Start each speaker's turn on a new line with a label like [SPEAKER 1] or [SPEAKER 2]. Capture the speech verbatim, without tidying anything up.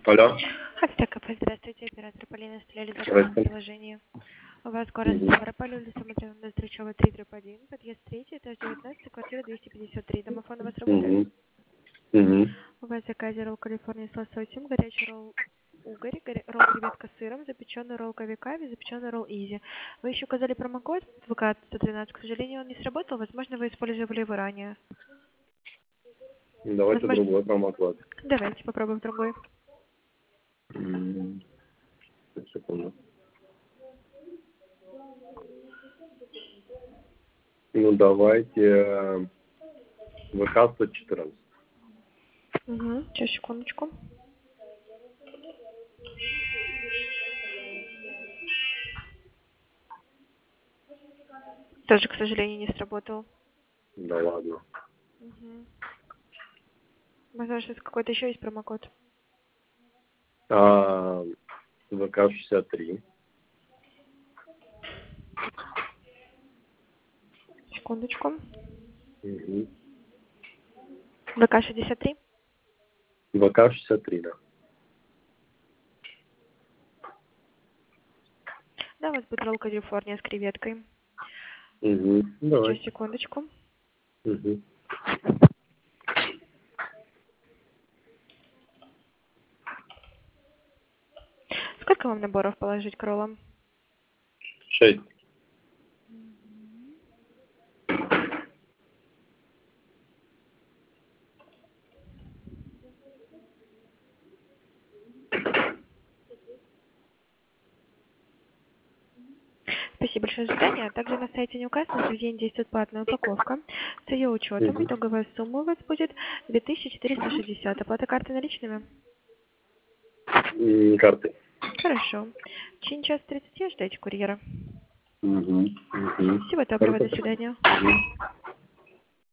[SPEAKER 1] Алло.
[SPEAKER 2] Ацтеков, здравствуйте, оператор Полина стреляли за
[SPEAKER 1] Здравствуйте.
[SPEAKER 2] приложение. У вас город
[SPEAKER 1] Мгм.
[SPEAKER 2] Ставрополь, улица Матрёна Стручева, три один, подъезд три, этаж девятнадцать, квартира двести пятьдесят три. Домофон у вас работает?
[SPEAKER 1] Мгм. Мгм.
[SPEAKER 2] У вас в заказе ролл Калифорния с лососем, горячий ролл угорь, горе- ролл креветка с сыром, запеченный ролл кавикави, запеченный ролл изи. Вы еще указали промокод вэ ка сто двенадцать, к сожалению, он не сработал, возможно, вы использовали его ранее.
[SPEAKER 1] Давайте
[SPEAKER 2] Возможно...
[SPEAKER 1] другой промокод.
[SPEAKER 2] Давайте попробуем другой.
[SPEAKER 1] М, Секунду. Ну, давайте э, вэ ка сто четырнадцать.
[SPEAKER 2] Угу, сейчас, секундочку. Тоже, к сожалению, не сработал.
[SPEAKER 1] Да ладно.
[SPEAKER 2] Угу. Возможно, сейчас какой-то еще есть промокод.
[SPEAKER 1] А, вэ ка шестьдесят три.
[SPEAKER 2] Секундочку.
[SPEAKER 1] Мгм.
[SPEAKER 2] вэ ка шестьдесят три.
[SPEAKER 1] вэ ка шестьдесят три, да.
[SPEAKER 2] Да, у вас будет ролл Калифорния с креветкой.
[SPEAKER 1] Угу.
[SPEAKER 2] Сейчас,
[SPEAKER 1] Давайте.
[SPEAKER 2] секундочку.
[SPEAKER 1] Угу.
[SPEAKER 2] Сколько вам наборов положить к роллам?
[SPEAKER 1] Шесть.
[SPEAKER 2] Спасибо большое за задание. Также на сайте не указано, что в день действует платная упаковка. С ее учетом
[SPEAKER 1] Угу.
[SPEAKER 2] итоговая сумма у вас будет две тысячи четыреста шестьдесят. Оплата карты наличными?
[SPEAKER 1] М, Карты.
[SPEAKER 2] Хорошо. В течение часа тридцати ждайте курьера.
[SPEAKER 1] Угу. Угу.
[SPEAKER 2] Всего доброго,
[SPEAKER 1] Хорошо.
[SPEAKER 2] до свидания.
[SPEAKER 1] Мгм.